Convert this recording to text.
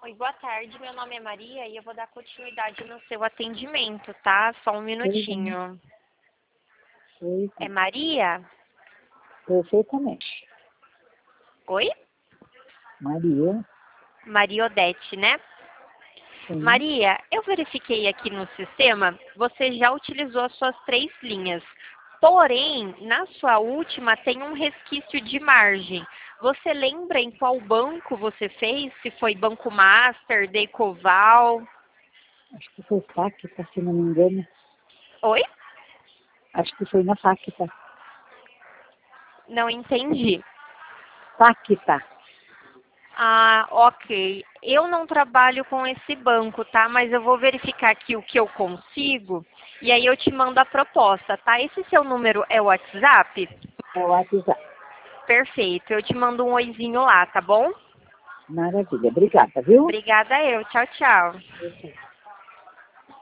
Oi, boa tarde. Meu nome é Maria e eu vou dar continuidade no seu atendimento, tá? Só um minutinho. Oi, É Maria? perfeitamente. Oi? Maria, Maria Odete, né? sim. Maria, eu verifiquei aqui no sistema, você já utilizou as suas 3 linhas. Porém, na sua última tem um resquício de margem. Você lembra em qual banco você fez? Se foi Banco Master, Decoval? Acho que foi Facta, se não me engano. Oi? Acho que foi na Facta. Não entendi. Facta. Ah, ok. Eu não trabalho com esse banco, tá? Mas eu vou verificar aqui o que eu consigo e aí eu te mando a proposta, tá? Esse seu número é o WhatsApp? É o WhatsApp. Perfeito. Eu te mando um oizinho lá, tá bom? Maravilha. Obrigada, viu? Obrigada eu. Tchau, tchau.